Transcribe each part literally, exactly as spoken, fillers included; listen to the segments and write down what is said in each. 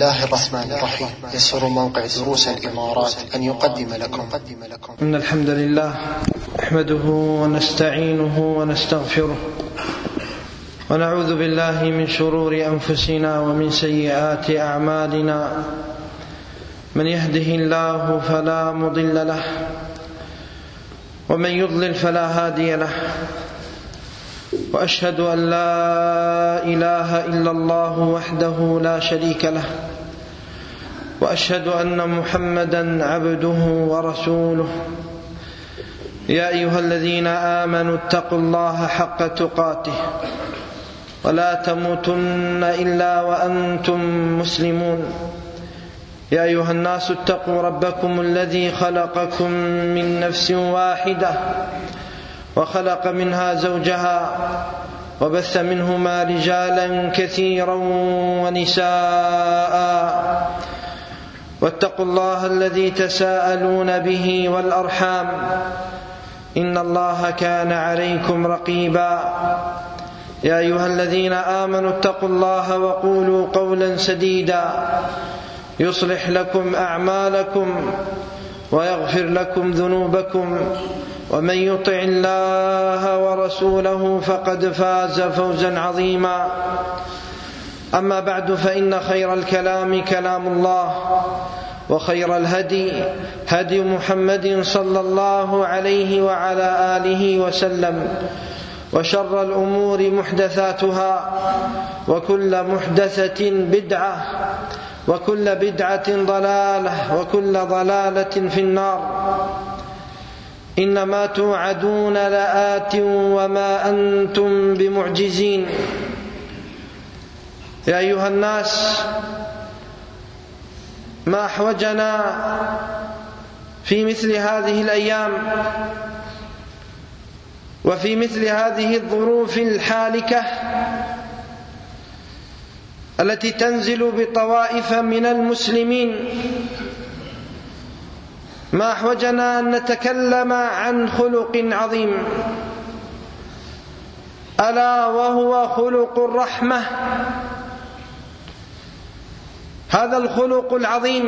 الله الرحمن الرحيم. يسر موقع دروس الإمارات أن يقدم لكم إن الحمد لله نحمده ونستعينه ونستغفره ونعوذ بالله من شرور أنفسنا ومن سيئات أعمالنا. من يهده الله فلا مضل له ومن يضلل فلا هادي له، وأشهد أن لا إله إلا الله وحده لا شريك له، وأشهد أن محمدا عبده ورسوله. يا أيها الذين آمنوا اتقوا الله حق تقاته ولا تموتن إلا وأنتم مسلمون. يا أيها الناس اتقوا ربكم الذي خلقكم من نفس واحدة وخلق منها زوجها وبث منهما رجالا كثيرا ونساء، واتقوا الله الذي تساءلون به والأرحام إن الله كان عليكم رقيبا. يا أيها الذين آمنوا اتقوا الله وقولوا قولا سديدا يصلح لكم أعمالكم ويغفر لكم ذنوبكم، ومن يطع الله ورسوله فقد فاز فوزا عظيما. أما بعد، فإن خير الكلام كلام الله، وخير الهدي هدي محمد صلى الله عليه وعلى آله وسلم، وشر الأمور محدثاتها، وكل محدثة بدعة، وكل بدعة ضلالة، وكل ضلالة في النار. إنما توعدون لآت وما أنتم بمعجزين. يا أيها الناس، ما أحوجنا في مثل هذه الأيام وفي مثل هذه الظروف الحالكة التي تنزل بطوائف من المسلمين، ما أحوجنا أن نتكلم عن خلق عظيم، ألا وهو خلق الرحمة. هذا الخلق العظيم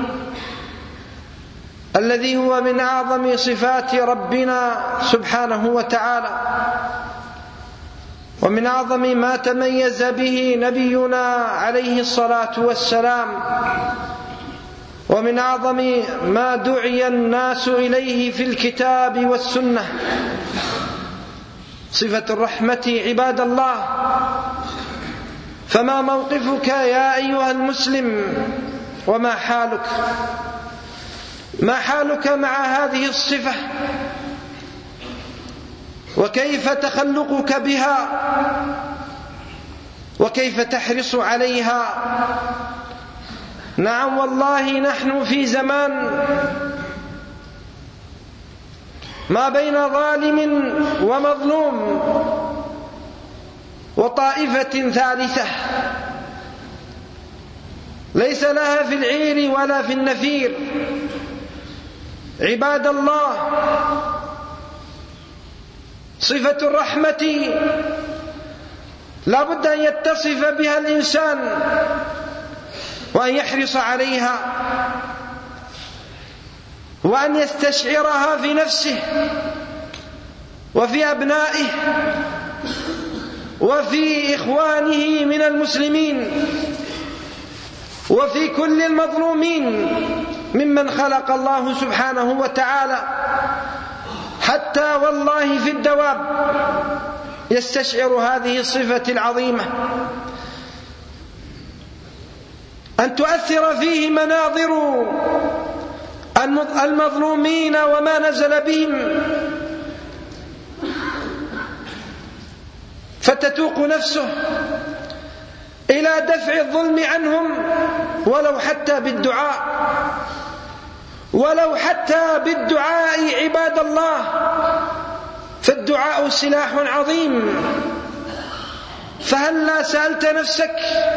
الذي هو من أعظم صفات ربنا سبحانه وتعالى، ومن أعظم ما تميز به نبينا عليه الصلاة والسلام، ومن أعظم ما دعي الناس إليه في الكتاب والسنة، صفة الرحمة. عباد الله، فما موقفك يا أيها المسلم، وما حالك؟ ما حالك مع هذه الصفة؟ وكيف تخلقك بها؟ وكيف تحرص عليها؟ نعم والله، نحن في زمان ما بين ظالم ومظلوم وطائفة ثالثة ليس لها في العير ولا في النفير. عباد الله، صفة الرحمة لا بد أن يتصف بها الإنسان وأن يحرص عليها، وأن يستشعرها في نفسه وفي أبنائه وفي إخوانه من المسلمين وفي كل المظلومين ممن خلق الله سبحانه وتعالى، حتى والله في الدواب يستشعر هذه الصفة العظيمة، أن تؤثر فيه مناظر المظلومين وما نزل بهم، فتتوق نفسه إلى دفع الظلم عنهم، ولو حتى بالدعاء، ولو حتى بالدعاء. عباد الله، فالدعاء سلاح عظيم. فهل لا سألت نفسك،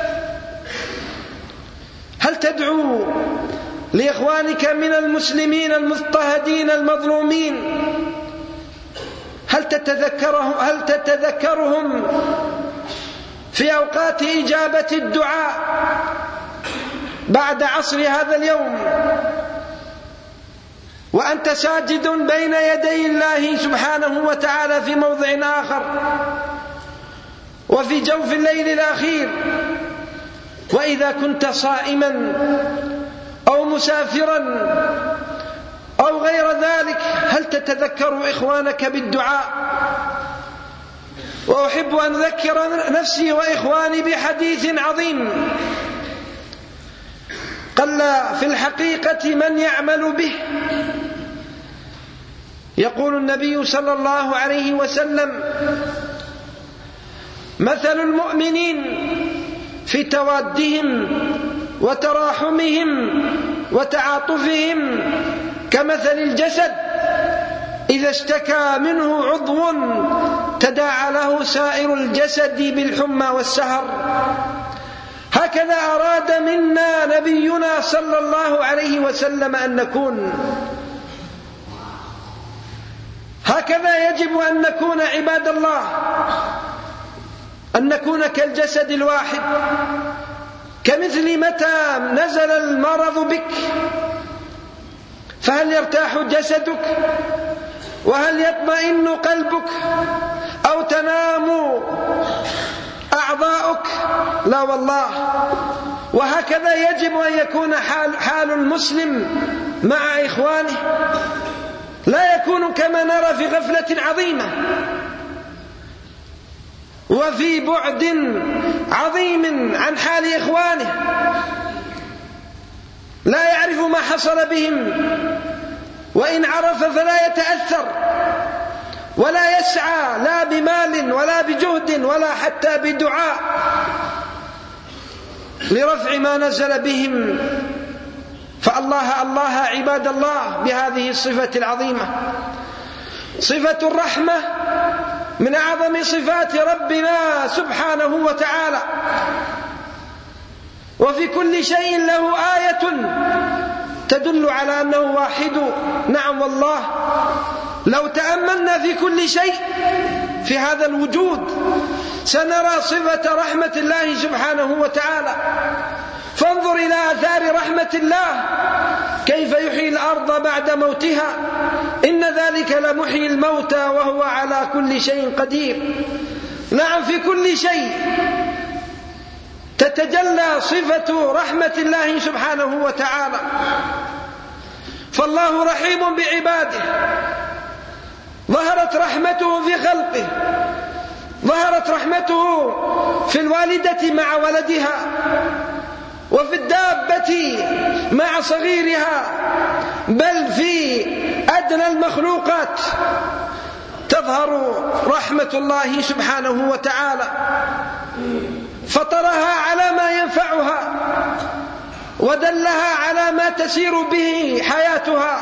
هل تدعو لإخوانك من المسلمين المضطهدين المظلومين؟ هل تتذكرهم, هل تتذكرهم في أوقات إجابة الدعاء؟ بعد عصر هذا اليوم وأنت ساجد بين يدي الله سبحانه وتعالى في موضع آخر وفي جوف الليل الأخير، وإذا كنت صائما أو مسافرا أو غير ذلك هل تتذكر إخوانك بالدعاء؟ وأحب أن أذكر نفسي وإخواني بحديث عظيم قل في الحقيقة من يعمل به. يقول النبي صلى الله عليه وسلم: مثل المؤمنين في توادهم وتراحمهم وتعاطفهم كمثل الجسد إذا اشتكى منه عضو تداعى له سائر الجسد بالحمى والسهر. هكذا أراد منا نبينا صلى الله عليه وسلم أن نكون، هكذا يجب أن نكون عباد الله، أن نكون كالجسد الواحد. كمثل متى نزل المرض بك فهل يرتاح جسدك وهل يطمئن قلبك أو تنام أعضاؤك؟ لا والله. وهكذا يجب أن يكون حال, حال المسلم مع إخوانه، لا يكون كما نرى في غفلة عظيمة وفي بعد عظيم عن حال إخوانه، لا يعرف ما حصل بهم، وإن عرف فلا يتأثر ولا يسعى لا بمال ولا بجهد ولا حتى بدعاء لرفع ما نزل بهم. فالله الله عباد الله بهذه الصفة العظيمة. صفة الرحمة من أعظم صفات ربنا سبحانه وتعالى، وفي كل شيء له آية تدل على أنه واحد. نعم والله، لو تأملنا في كل شيء في هذا الوجود سنرى صفة رحمة الله سبحانه وتعالى. فانظر إلى آثار رحمة الله، كيف يحيي الأرض بعد موتها، إن ذلك لمحيي الموتى وهو على كل شيء قدير. نعم، في كل شيء تتجلى صفة رحمة الله سبحانه وتعالى. فالله رحيم بعباده، ظهرت رحمته في خلقه، ظهرت رحمته في الوالدة مع ولدها، وفي الدابة مع صغيرها، بل في أدنى المخلوقات تظهر رحمة الله سبحانه وتعالى. فطرها على ما ينفعها ودلها على ما تسير به حياتها.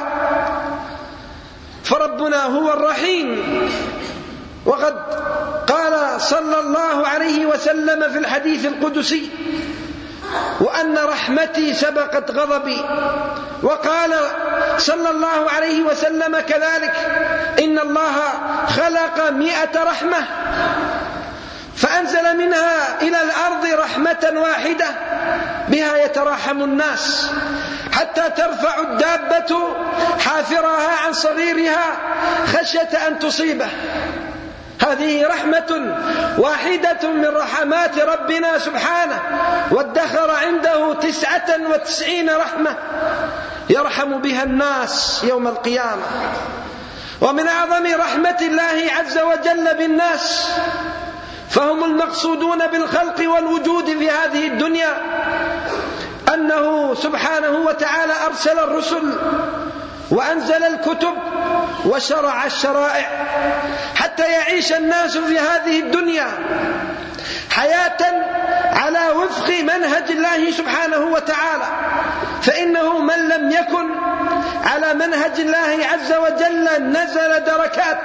فربنا هو الرحيم، وقد قال صلى الله عليه وسلم في الحديث القدسي: وأن رحمتي سبقت غضبي. وقال صلى الله عليه وسلم كذلك: إن الله خلق مئة رحمة فأنزل منها إلى الأرض رحمة واحدة بها يتراحم الناس، حتى ترفع الدابة حافرها عن صغيرها خشية أن تصيبه. هذه رحمة واحدة من رحمات ربنا سبحانه، وادخر عنده تسعة وتسعين رحمة يرحم بها الناس يوم القيامة. ومن أعظم رحمة الله عز وجل بالناس، فهم المقصودون بالخلق والوجود في هذه الدنيا، أنه سبحانه وتعالى أرسل الرسل وأنزل الكتب وشرع الشرائع حتى يعيش الناس في هذه الدنيا حياة على وفق منهج الله سبحانه وتعالى. فإنه من لم يكن على منهج الله عز وجل نزل دركات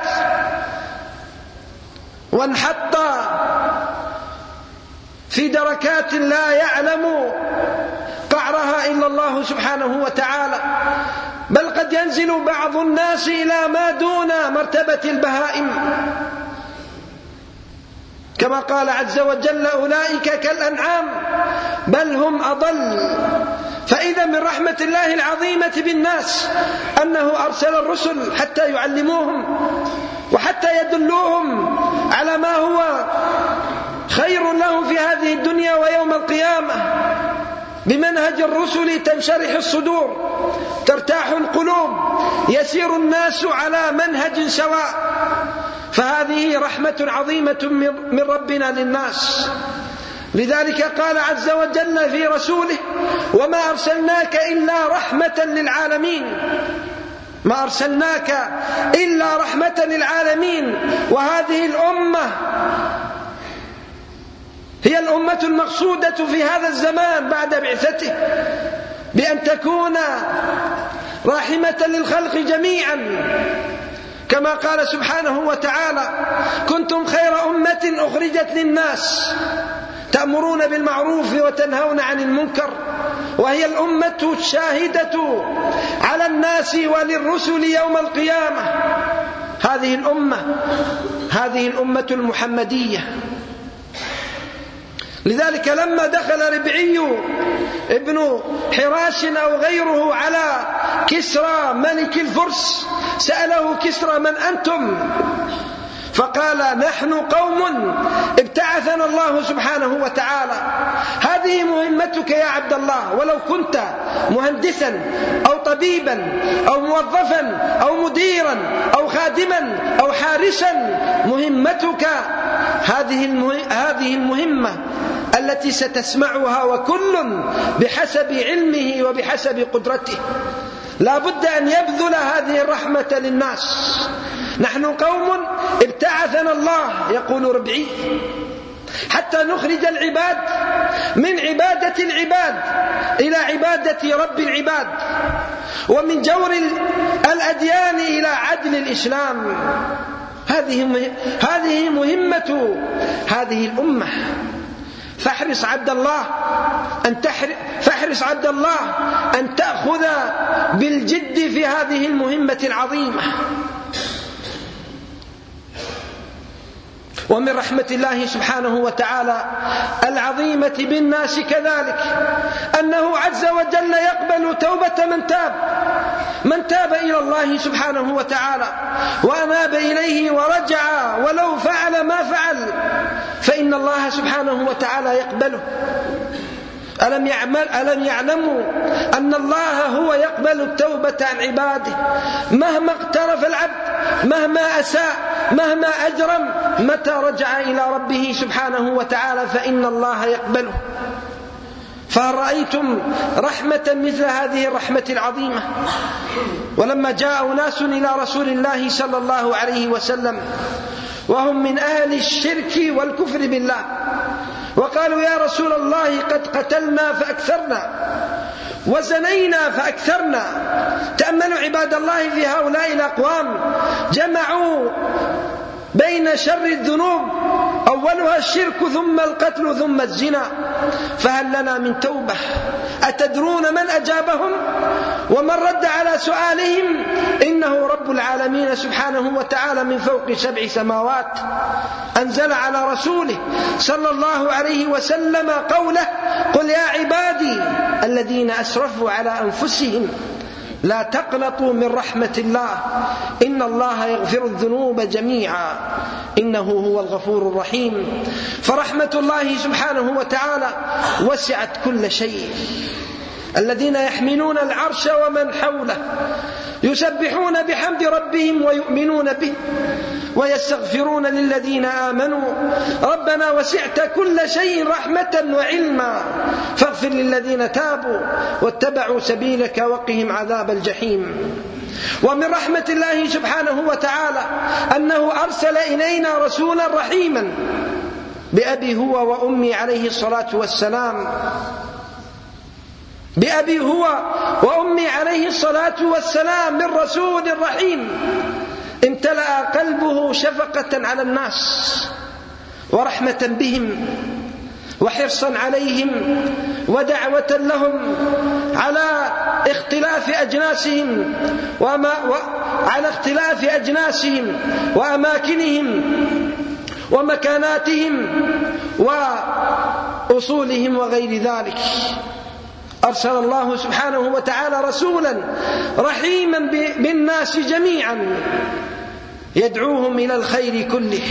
وانحط في دركات لا يعلم قعرها إلا الله سبحانه وتعالى، بل قد ينزل بعض الناس إلى ما دون مرتبة البهائم، كما قال عز وجل: أولئك كالأنعام بل هم أضل من رحمة الله العظيمة بالناس أنه أرسل الرسل حتى يعلموهم وحتى يدلوهم على ما هو خير لهم في هذه الدنيا ويوم القيامة. بمنهج الرسل تنشرح الصدور، ترتاح القلوب، يسير الناس على منهج سواء. فهذه رحمة عظيمة من ربنا للناس. لذلك قال عز وجل في رسوله: وما أرسلناك إلا رحمة للعالمين. ما أرسلناك إلا رحمة للعالمين. وهذه الأمة هي الأمة المقصودة في هذا الزمان بعد بعثته بأن تكون راحمة للخلق جميعا، كما قال سبحانه وتعالى: كنتم خير أمة أخرجت للناس تأمرون بالمعروف وتنهون عن المنكر. وهي الأمة الشاهدة على الناس وللرسل يوم القيامة. هذه الأمة هذه الأمة المحمدية. لذلك لما دخل ربعي ابن حراش أو غيره على كسرى ملك الفرس سأله كسرى: من أنتم؟ فقال: نحن قوم ابتعثنا الله سبحانه وتعالى. هذه مهمتك يا عبد الله، ولو كنت مهندسا أو طبيبا أو موظفا أو مديرا أو خادما أو حارسا، مهمتك هذه المهمة التي ستسمعها، وكل بحسب علمه وبحسب قدرته. لا بد أن يبذل هذه الرحمة للناس. نحن قوم ابتعثنا الله، يقول ربعي، حتى نخرج العباد من عبادة العباد إلى عبادة رب العباد، ومن جور الأديان إلى عدل الإسلام. هذه هذه مهمة هذه الأمة. فاحرص عبد الله أن فاحرص عبد الله أن تأخذ بالجد في هذه المهمة العظيمة. ومن رحمة الله سبحانه وتعالى العظيمة بالناس كذلك أنه عز وجل يقبل توبة من تاب من تاب إلى الله سبحانه وتعالى وأناب إليه ورجع ولو فعل ما فعل، فإن الله سبحانه وتعالى يقبله. ألم يعمل ألم يعلموا أن الله هو يقبل التوبة عن عباده مهما اقترف العبد، مهما أساء، مهما أجرم، متى رجع إلى ربه سبحانه وتعالى فإن الله يقبله. فهل رأيتم رحمة مثل هذه الرحمة العظيمة؟ ولما جاء أناس إلى رسول الله صلى الله عليه وسلم وهم من أهل الشرك والكفر بالله، وقالوا: يا رسول الله قد قتلنا فأكثرنا وزنينا فأكثرنا. تأملوا عباد الله في هؤلاء الأقوام، جمعوا بين شر الذنوب أولها الشرك ثم القتل ثم الزنا، فهل لنا من توبة؟ أتدرون من أجابهم ومن رد على سؤالهم؟ إنه رب العالمين سبحانه وتعالى من فوق سبع سماوات. أنزل على رسوله صلى الله عليه وسلم قوله: قل يا عبادي الذين أسرفوا على أنفسهم لا تقنطوا من رحمة الله إن الله يغفر الذنوب جميعا إنه هو الغفور الرحيم. فرحمة الله سبحانه وتعالى وسعت كل شيء. الذين يحملون العرش ومن حوله يسبحون بحمد ربهم ويؤمنون به ويستغفرون للذين آمنوا ربنا وسعت كل شيء رحمة وعلما فاغفر للذين تابوا واتبعوا سبيلك وقهم عذاب الجحيم. ومن رحمة الله سبحانه وتعالى أنه أرسل إلينا رسولا رحيما بأبي هو وأمي عليه الصلاة والسلام بأبي هو وأمي عليه الصلاة والسلام من رسول رحيم امتلأ قلبه شفقة على الناس ورحمة بهم وحرصا عليهم ودعوة لهم على اختلاف أجناسهم وما على اختلاف أجناسهم وأماكنهم ومكاناتهم وأصولهم وغير ذلك. أرسل الله سبحانه وتعالى رسولا رحيما بالناس جميعا يدعوهم إلى الخير كله.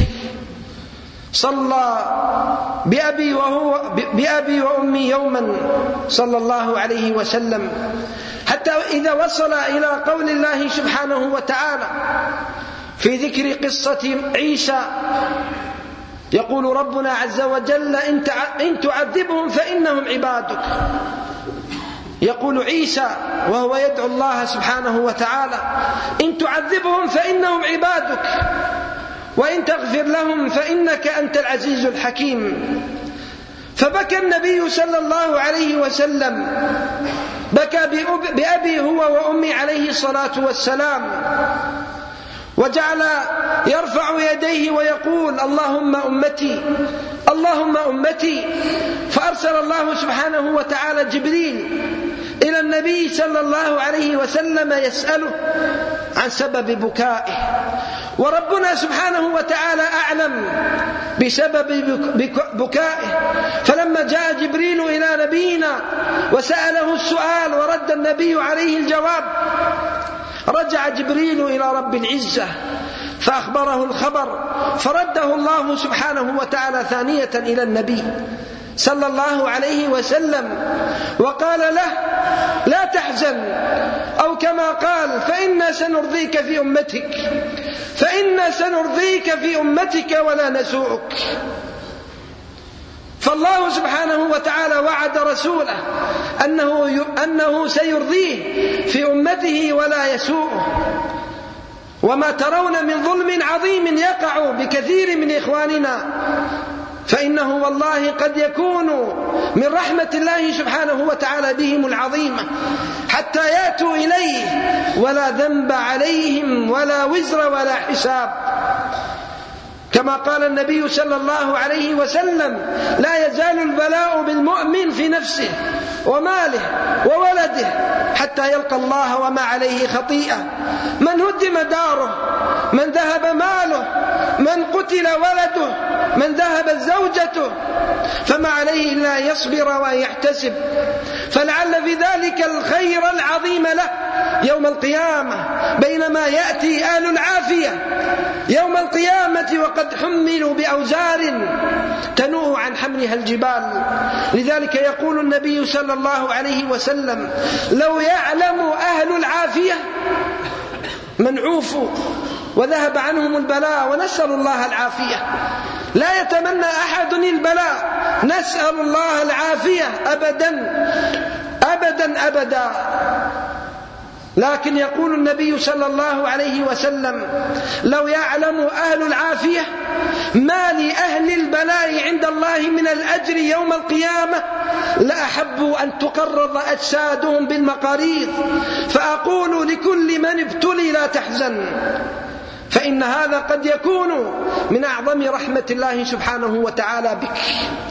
صلى بأبي, وهو بأبي وأمي يوما صلى الله عليه وسلم، حتى إذا وصل إلى قول الله سبحانه وتعالى في ذكر قصة عيسى يقول ربنا عز وجل إن تعذبهم فإنهم عبادك. يقول عيسى وهو يدعو الله سبحانه وتعالى إن تعذبهم فإنهم عبادك وإن تغفر لهم فإنك أنت العزيز الحكيم. فبكى النبي صلى الله عليه وسلم، بكى بأبي هو وأمي عليه الصلاة والسلام، وجعل يرفع يديه ويقول اللهم أمتي اللهم أمتي. فأرسل الله سبحانه وتعالى جبريل إلى النبي صلى الله عليه وسلم يسأله عن سبب بكائه، وربنا سبحانه وتعالى أعلم بسبب بكائه. فلما جاء جبريل إلى نبينا وسأله السؤال ورد النبي عليه الجواب، رجع جبريل إلى رب العزة فأخبره الخبر، فرده الله سبحانه وتعالى ثانية إلى النبي صلى الله عليه وسلم وقال له لا تحزن، أو كما قال فإنا سنرضيك في أمتك فإنا سنرضيك في أمتك ولا نسوءك. فالله سبحانه وتعالى وعد رسوله أنه, أنه سيرضيه في أمته ولا يسوءه. وما ترون من ظلم عظيم يقع بكثير من إخواننا فإنه والله قد يكون من رحمة الله سبحانه وتعالى بهم العظيمة حتى يأتوا إليه ولا ذنب عليهم ولا وزر ولا حساب. كما قال النبي صلى الله عليه وسلم لا يزال البلاء بالمؤمن في نفسه وماله وولده حتى يلقى الله وما عليه خطيئة. من هدم داره، من ذهب ماله، من قتل ولده، من ذهبت زوجته، فما عليه إلا يصبر ويحتسب، فلعل في ذلك الخير العظيم له يوم القيامة، بينما يأتي أهل العافية يوم القيامة وقد حملوا بأوزار تنوء عن حملها الجبال. لذلك يقول النبي صلى الله عليه وسلم لو يعلم أهل العافية من عوفوا وذهب عنهم البلاء، ونسأل الله العافية، لا يتمنى أحد البلاء، نسأل الله العافية أبدا أبدا أبدا. لكن يقول النبي صلى الله عليه وسلم لو يعلم أهل العافية ما لأهل البلاء عند الله من الأجر يوم القيامة لأحبوا أن تقرض أجسادهم بالمقاريض، فأقول لكل من ابتلي لا تحزن، فإن هذا قد يكون من أعظم رحمة الله سبحانه وتعالى بك،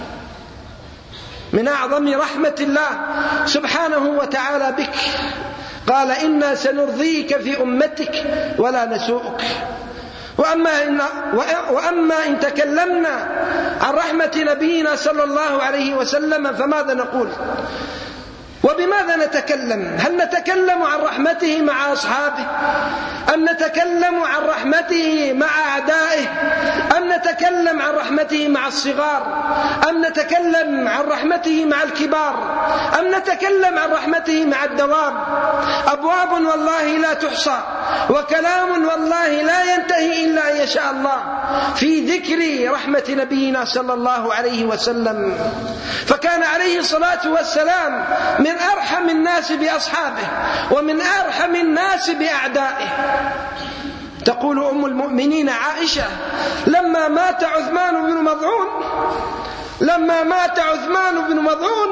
من أعظم رحمة الله سبحانه وتعالى بك. قال إنا سنرضيك في أمتك ولا نسوءك. وأما إن, وأما إن تكلمنا عن رحمة نبينا صلى الله عليه وسلم فماذا نقول؟ وبماذا نتكلم؟ هل نتكلم عن رحمته مع أصحابه، أم نتكلم عن رحمته مع أعدائه، أم نتكلم عن رحمته مع الصغار، أم نتكلم عن رحمته مع الكبار، أم نتكلم عن رحمته مع الدواب؟ أبواب والله لا تحصى، وكلام والله لا ينتهي إلا أن يشاء الله في ذكر رحمة نبينا صلى الله عليه وسلم. فكان عليه الصلاة والسلام من أرحم الناس بأصحابه ومن أرحم الناس بأعدائه. تقول أم المؤمنين عائشة لما مات عثمان بن مظعون لما مات عثمان بن مظعون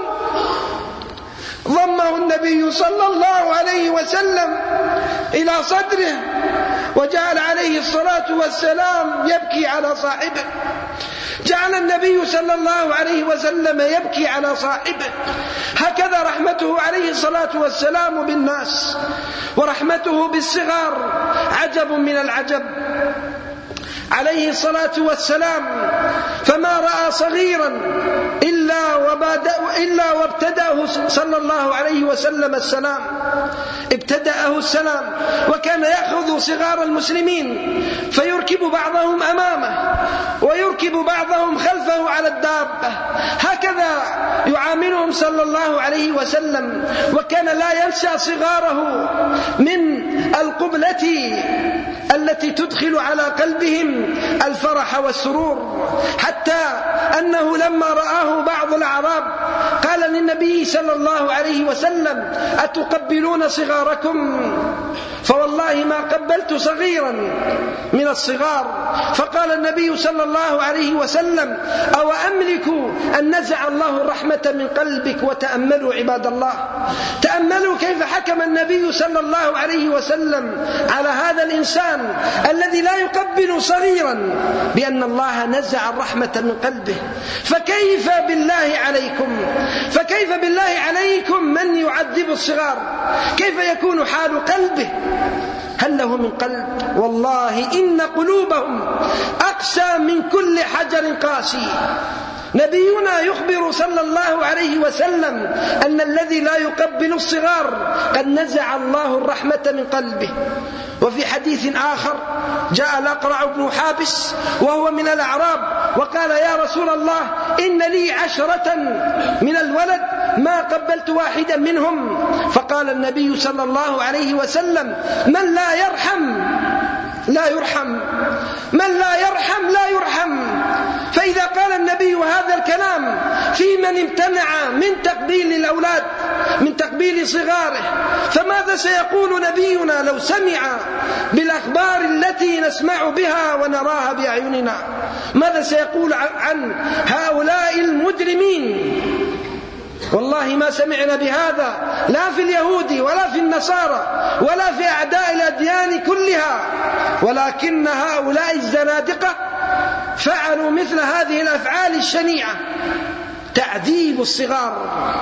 ضمه النبي صلى الله عليه وسلم إلى صدره وجعل عليه الصلاة والسلام يبكي على صاحبه. جعل النبي صلى الله عليه وسلم يبكي على صاحبه. هكذا رحمته عليه الصلاة والسلام بالناس، ورحمته بالصغار عجب من العجب. عليه الصلاة والسلام، فما رأى صغيرا إلا, إلا وابتدأه صلى الله عليه وسلم السلام ابتدأه السلام. وكان يأخذ صغار المسلمين فيركب بعضهم أمامه ويركب بعضهم خلفه على الدابة، هكذا يعاملهم صلى الله عليه وسلم. وكان لا ينسى صغاره من القبلة التي تدخل على قلبهم الفرح والسرور، حتى أنه لما رآه بعض الأعراب قال للنبي صلى الله عليه وسلم: أتقبلون صغاركم؟ فوالله ما قبلت صغيرا من الصغار. فقال النبي صلى الله عليه وسلم: أو أملك أن نزع الله الرحمة من قلبك؟ وتأملوا عباد الله، تأملوا كيف حكم النبي صلى الله عليه وسلم على هذا الإنسان الذي لا يقبل صغيرا بأن الله نزع الرحمة من قلبه. فكيف بالله عليكم فكيف بالله عليكم من يعذب الصغار؟ كيف يكون حال قلبه؟ هل له من قلب؟ والله إن قلوبهم أقسى من كل حجر قاسي. نبينا يخبر صلى الله عليه وسلم أن الذي لا يقبل الصغار قد نزع الله الرحمة من قلبه. وفي حديث آخر جاء الأقرع بن حابس وهو من الأعراب وقال: يا رسول الله، إن لي عشرة من الولد ما قبلت واحدا منهم. فقال النبي صلى الله عليه وسلم: من لا يرحم لا يرحم من لا يرحم لا يرحم. فإذا قال النبي هذا الكلام في من امتنع من تقبيل الأولاد، من تقبيل صغاره، فماذا سيقول نبينا لو سمع بالأخبار التي نسمع بها ونراها بأعيننا؟ ماذا سيقول عن هؤلاء المجرمين؟ والله ما سمعنا بهذا لا في اليهود ولا في النصارى ولا في أعداء الأديان كلها، ولكن هؤلاء الزنادقة فعلوا مثل هذه الأفعال الشنيعة، تعذيب الصغار.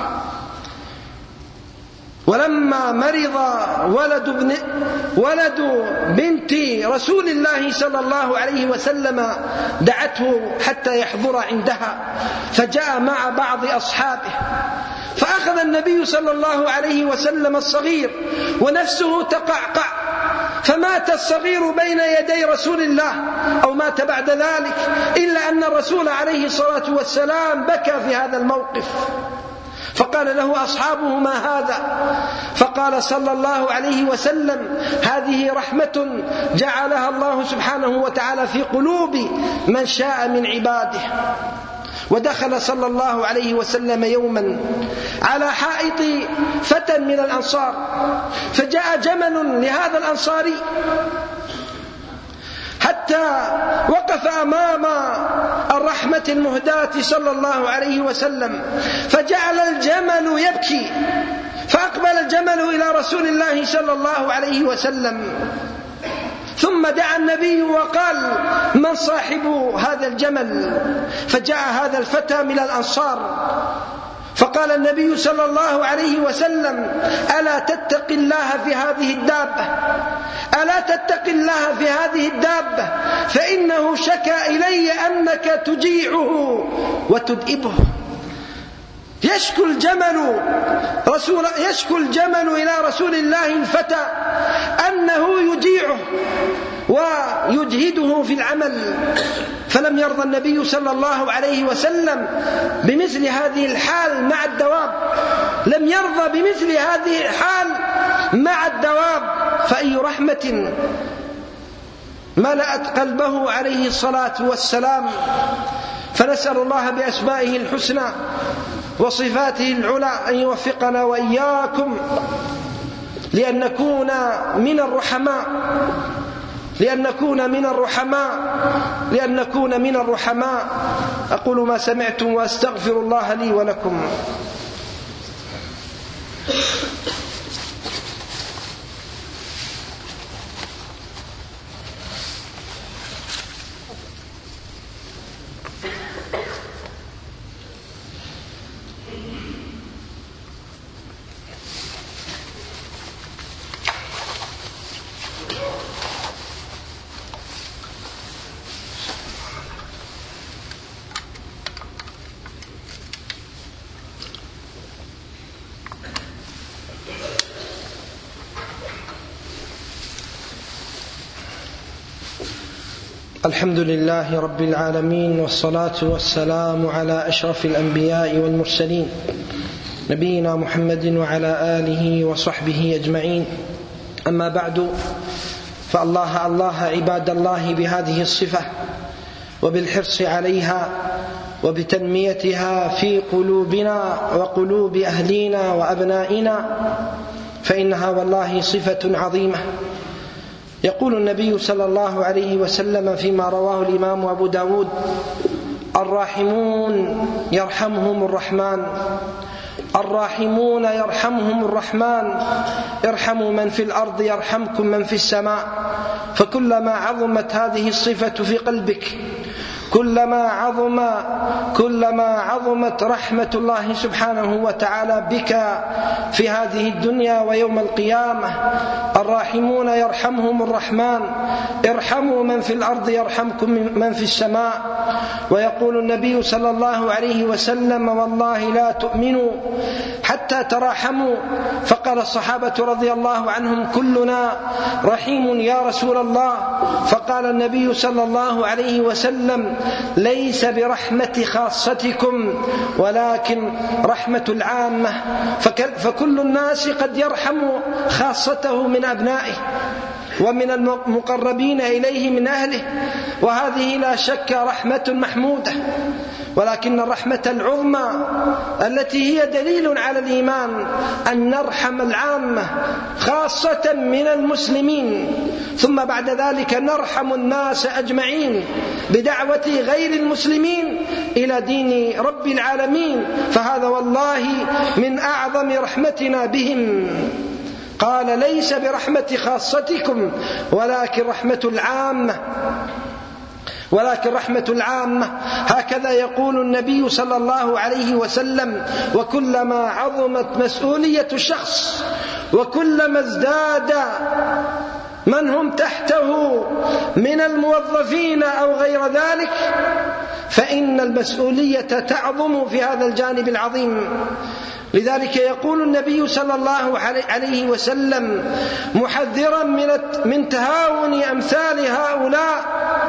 ولما مرض ولد, ابن ولد بنت رسول الله صلى الله عليه وسلم دعته حتى يحضر عندها، فجاء مع بعض أصحابه، فأخذ النبي صلى الله عليه وسلم الصغير ونفسه تقعقع، فمات الصغير بين يدي رسول الله أو مات بعد ذلك، إلا أن الرسول عليه الصلاة والسلام بكى في هذا الموقف. فقال له أصحابه: ما هذا؟ فقال صلى الله عليه وسلم: هذه رحمة جعلها الله سبحانه وتعالى في قلوب من شاء من عباده. ودخل صلى الله عليه وسلم يوما على حائط فتى من الأنصار، فجاء جمل لهذا الأنصاري حتى وقف أمام الرحمة المهداة صلى الله عليه وسلم، فجعل الجمل يبكي، فأقبل الجمل إلى رسول الله صلى الله عليه وسلم، ثم دعا النبي وقال: من صاحب هذا الجمل؟ فجاء هذا الفتى من الأنصار، فقال النبي صلى الله عليه وسلم: ألا تتق الله في هذه الدابة ألا تتق الله في هذه الدابة فإنه شكى إلي أنك تجيعه وتدئبه. يشكو الجمل رسول يشكو الجمل إلى رسول الله الفتى أنه يجيعه ويجهده في العمل، فلم يرضى النبي صلى الله عليه وسلم بمثل هذه الحال مع الدواب، لم يرضى بمثل هذه الحال مع الدواب. فأي رحمة ملأت قلبه عليه الصلاة والسلام. فنسأل الله بأسمائه الحسنى وصفاته العلى أن يوفقنا وإياكم لأن نكون من الرحماء لأن نكون من الرحماء لأن نكون من الرحماء. أقول ما سمعتم وأستغفر الله لي ولكم. الحمد لله رب العالمين، والصلاة والسلام على أشرف الأنبياء والمرسلين نبينا محمد وعلى آله وصحبه أجمعين. أما بعد، فالله الله عباد الله بهذه الصفة وبالحرص عليها وبتنميتها في قلوبنا وقلوب أهلينا وأبنائنا، فإنها والله صفة عظيمة. يقول النبي صلى الله عليه وسلم فيما رواه الإمام أبو داود: الراحمون يرحمهم الرحمن، الراحمون يرحمهم الرحمن، ارحموا من في الأرض يرحمكم من في السماء. فكلما عظمت هذه الصفة في قلبك، كلما عظم كلما عظمت رحمة الله سبحانه وتعالى بك في هذه الدنيا ويوم القيامة. الراحمون يرحمهم الرحمن، ارحموا من في الأرض يرحمكم من في السماء. ويقول النبي صلى الله عليه وسلم: والله لا تؤمنوا حتى تراحموا. فقال الصحابة رضي الله عنهم: كلنا رحيم يا رسول الله. فقال النبي صلى الله عليه وسلم: ليس برحمة خاصتكم ولكن رحمة العامة. فكل الناس قد يرحم خاصته من أبنائه ومن المقربين إليه من أهله، وهذه لا شك رحمة محمودة. ولكن الرحمة العظمى التي هي دليل على الإيمان أن نرحم العامة خاصة من المسلمين، ثم بعد ذلك نرحم الناس أجمعين بدعوة غير المسلمين إلى دين رب العالمين، فهذا والله من أعظم رحمتنا بهم. قال: ليس برحمة خاصتكم ولكن رحمة العامة ولكن رحمة العامة. هكذا يقول النبي صلى الله عليه وسلم: وكلما عظمت مسؤولية الشخص وكلما ازداد من هم تحته من الموظفين أو غير ذلك، فإن المسؤولية تعظم في هذا الجانب العظيم. لذلك يقول النبي صلى الله عليه وسلم محذرا من تهاون أمثال هؤلاء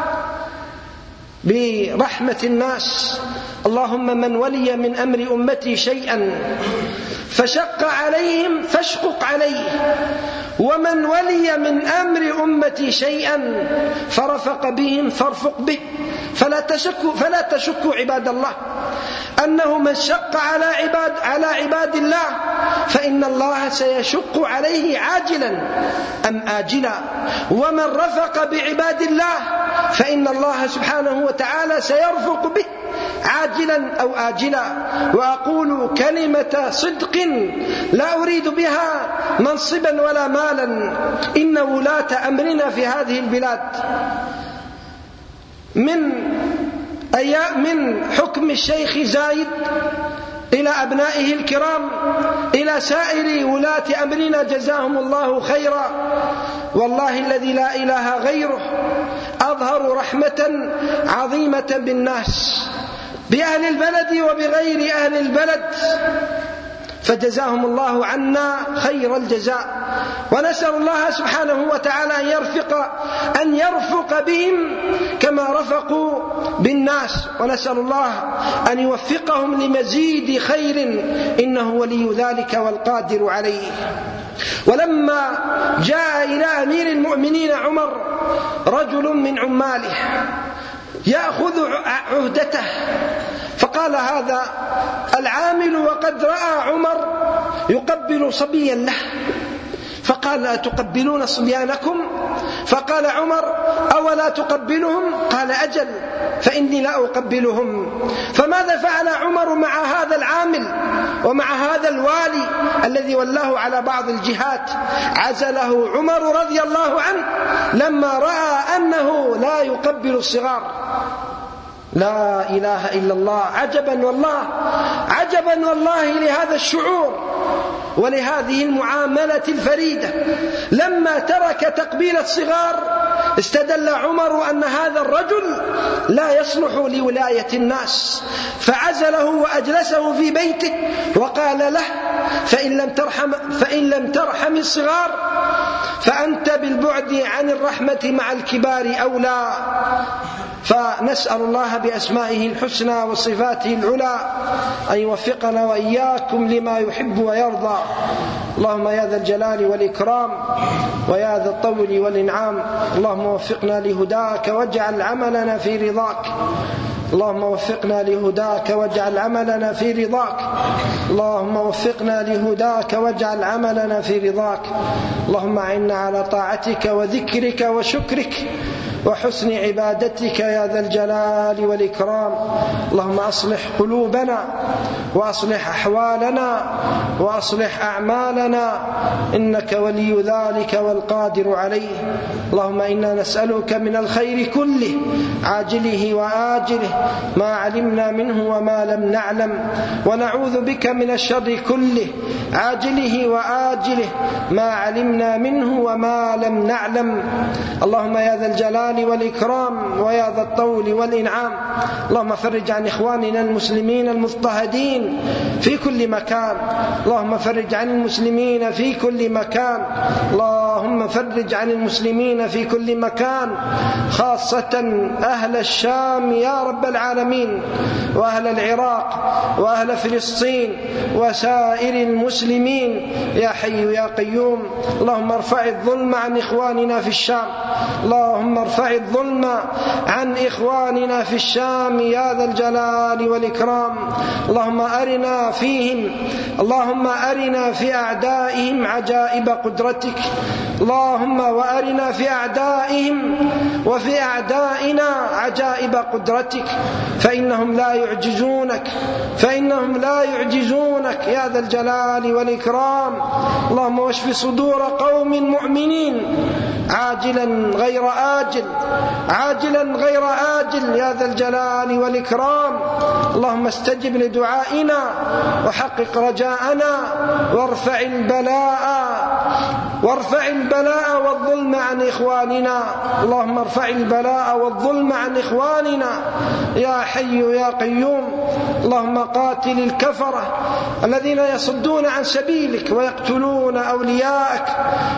برحمة الناس: اللهم من ولي من أمر أمتي شيئا فشق عليهم فاشقق عليه، ومن ولي من أمر أمتي شيئا فرفق بهم فارفق به. فلا تشكوا فلا تشكوا عباد الله أنه من شق على عباد على عباد الله فإن الله سيشق عليه عاجلا أم آجلا، ومن رفق بعباد الله فإن الله سبحانه وتعالى سيرفق به عاجلا أو آجلا. وأقول كلمة صدق لا أريد بها منصبا ولا مالا: إن ولاة أمرنا في هذه البلاد من أيام من حكم الشيخ زايد إلى أبنائه الكرام إلى سائر ولاة أمرنا جزاهم الله خيرا، والله الذي لا إله غيره أظهر رحمة عظيمة بالناس، بأهل البلد وبغير أهل البلد، فجزاهم الله عنا خير الجزاء. ونسأل الله سبحانه وتعالى أن يرفق أن يرفق بهم كما رفقوا بالناس، ونسأل الله أن يوفقهم لمزيد خير إنه ولي ذلك والقادر عليه. ولما جاء إلى أمير المؤمنين عمر رجل من عماله يأخذ عهدته، فقال هذا العامل وقد رأى عمر يقبل صبيا له، فقال: أتقبلون صبيانكم؟ فقال عمر: أولا تقبلهم؟ قال: أجل، فإني لا أقبلهم. فماذا فعل عمر مع هذا العامل ومع هذا الوالي الذي ولاه على بعض الجهات؟ عزله عمر رضي الله عنه لما رأى أنه لا يقبل الصغار. لا إله إلا الله. عجبا والله عجبا والله لهذا الشعور ولهذه المعاملة الفريدة. لما ترك تقبيل الصغار استدل عمر أن هذا الرجل لا يصلح لولاية الناس، فعزله وأجلسه في بيته وقال له: فإن لم ترحم, فإن لم ترحم الصغار فأنت بالبعد عن الرحمة مع الكبار أولى. فنسأل الله بأسمائه الحسنى وصفاته العلى أن يوفقنا وإياكم لما يحب ويرضى. اللهم يا ذا الجلال والإكرام ويا ذا الطول والإنعام، اللهم وفقنا لهداك واجعل عملنا في رضاك. اللهم وفقنا لهداك واجعل عملنا في رضاك. اللهم وفقنا لهداك واجعل عملنا في رضاك. اللهم أعنا على طاعتك وذكرك وشكرك وحسن عبادتك يا ذا الجلال والإكرام. اللهم أصلح قلوبنا وأصلح أحوالنا وأصلح أعمالنا، إنك ولي ذلك والقادر عليه. اللهم إنا نسألك من الخير كله عاجله وآجله ما علمنا منه وما لم نعلم، ونعوذ بك من الشر كله عاجله وآجله ما علمنا منه وما لم نعلم. اللهم يا ذا الجلال والإكرام ويا ذا الطول والإنعام، اللهم فرج عن إخواننا المسلمين المضطهدين في كل مكان. اللهم فرج عن المسلمين في كل مكان. اللهم فرج عن المسلمين في كل مكان، خاصة أهل الشام يا رب العالمين، وأهل العراق وأهل فلسطين وسائر المسلمين يا حي يا قيوم. اللهم ارفع الظلم عن إخواننا في الشام، اللهم ارفع الظلم عن إخواننا في الشام يا ذا الجلال والإكرام. اللهم أرنا فيهم اللهم أرنا في أعدائهم عجائب قدرتك. اللهم وأرنا في أعدائهم وفي أعدائنا عجائب قدرتك، فإنهم لا يعجزونك فإنهم لا يعجزونك يا ذا الجلال والإكرام. اللهم واشف صدور قوم مؤمنين عاجلا غير آجل عاجلا غير آجل يا ذا الجلال والإكرام. اللهم استجب لدعائنا وحقق رجاءنا وارفع البلاء وارفع البلاء والظلم عن إخواننا. اللهم ارفع البلاء والظلم عن إخواننا يا حي يا قيوم. اللهم قاتل الكفرة الذين يصدون عن سبيلك ويقتلون أولياءك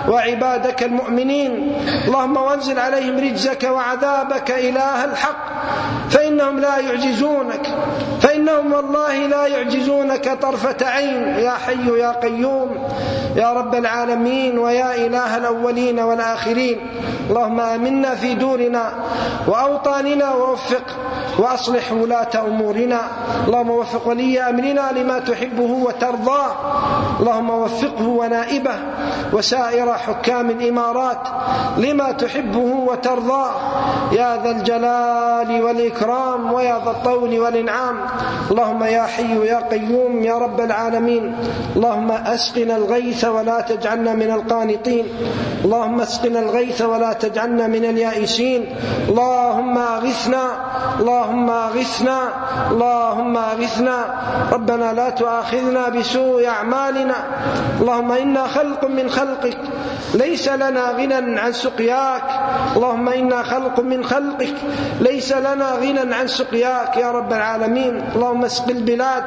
وعبادك المؤمنين. اللهم وانزل عليهم رجزك وعذابك إله الحق، فإنهم لا يعجزونك فإنهم والله لا يعجزونك طرفة عين يا حي يا قيوم يا رب العالمين ويا إله الأولين والآخرين. اللهم آمنا في دورنا وأوطاننا ووفق وأصلح ولاة أمورنا. اللهم وفق ولي أمرنا لما تحبه وترضاه. اللهم وفقه ونائبه وسائر حكام الإمارات لما تحبه وترضاه يا ذا الجلال والإكرام ويا ذا الطول والإنعام. اللهم يا حي يا قيوم يا رب العالمين، اللهم أسقنا الغيث ولا تجعلنا من القانطين. اللهم اسقنا الغيث ولا تجعلنا من اليائسين. اللهم أغثنا اللهم أغثنا اللهم أغثنا. ربنا لا تؤاخذنا بسوء أعمالنا. اللهم إنا خلق من خلقك ليس لنا غنى عن سقياك. اللهم إنا خلق من خلقك ليس لنا غنى عن سقياك يا رب العالمين. اللهم اسق البلاد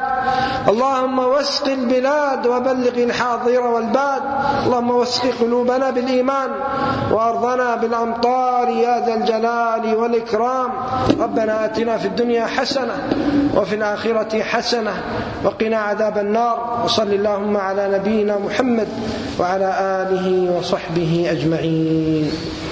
اللهم واسق البلاد وبلغ الحاضر والباد. اللهم واسق قلوبنا بالإيمان وأرضنا بالأمطار يا ذا الجلال والإكرام. ربنا آتنا في الدنيا حسنة وفي الآخرة حسنة وقنا عذاب النار. وصل اللهم على نبينا محمد وعلى آله وصحبه أجمعين.